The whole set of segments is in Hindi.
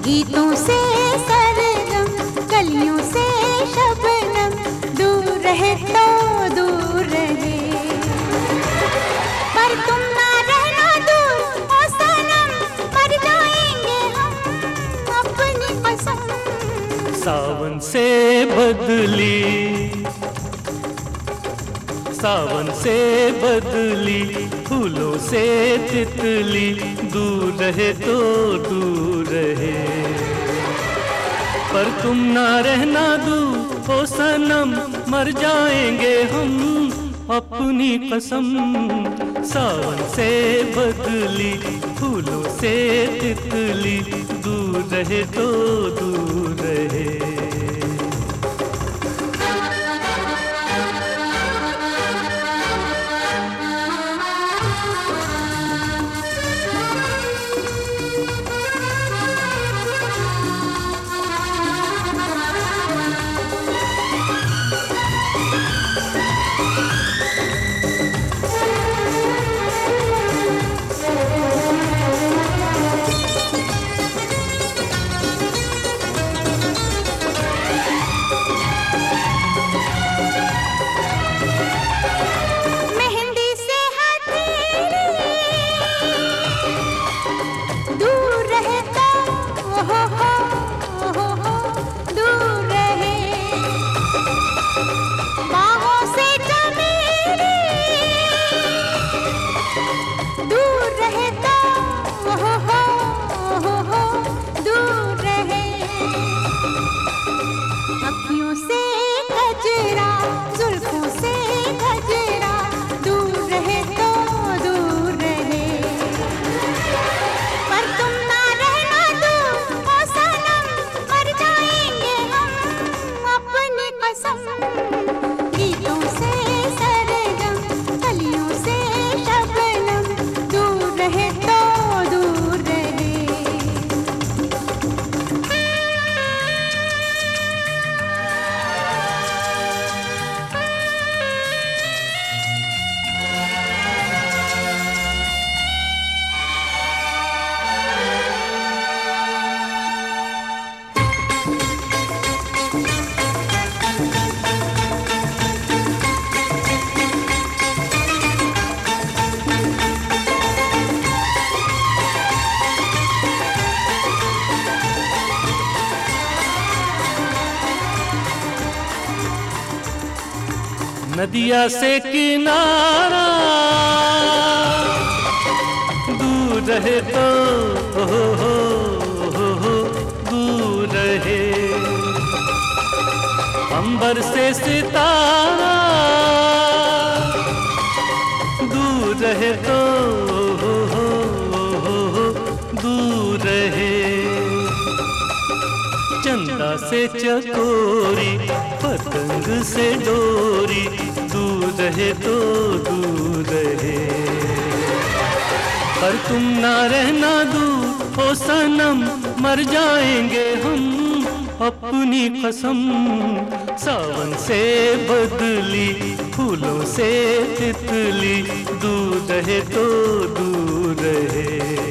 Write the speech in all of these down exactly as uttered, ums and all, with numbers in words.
गीतों से सरगम, कलियों से शबनम, दूर रहे तो दूर रहे। पर तुम ना रहना दूर ओ सनम, मर जाएंगे हम अपनी कसम। सावन से बदली, सावन से बदली, फूलों से तितली, दूर रहे तो दूर रहे। पर तुम ना रहना दूर ओ सनम, मर जाएंगे हम अपनी कसम। सावन से बदली, फूलों से तितली, दूर रहे तो दूर रहे। नदिया से किनारा दूर रहे तो हो हो हो हो दूर रहे। अंबर से सितारा दूर रहे तो हो हो हो हो दूर रहे। चंदा से चकोरी, पतंग से डोरी, दूर रहे तो दूर रहे। पर तुम ना रहना दूर ओ सनम, मर जाएंगे हम अपनी कसम। सावन से बदली, फूलों से तितली, दूर रहे तो दूर रहे।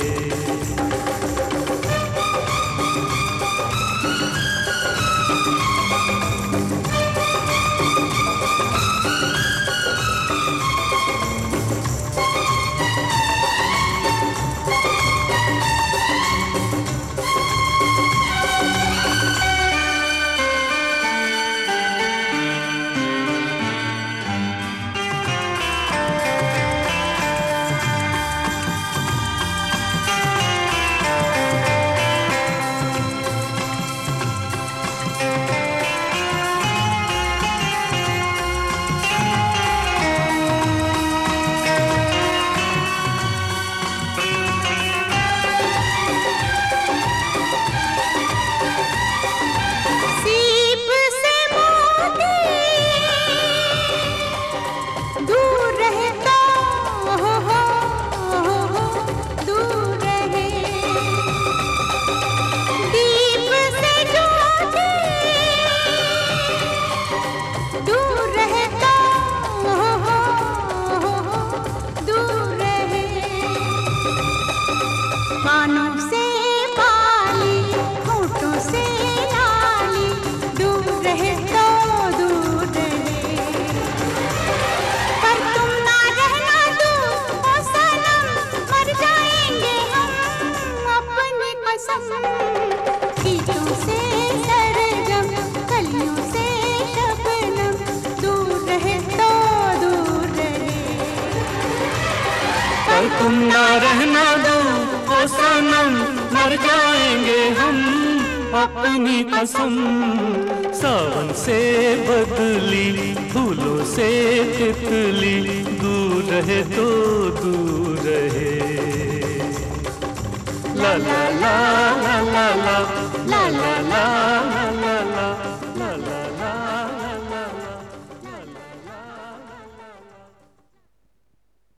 गीतों से सरगम, कलियों से शबनम, दूर रहे तो दूर रहे। पर तुम ना रहना दूर ओ सनम, मर जाएंगे हम अपनी कसम। सावन से बदली फूलों से तितली, दूर रहे तो दूर रहे। ला ला ला ला ला ला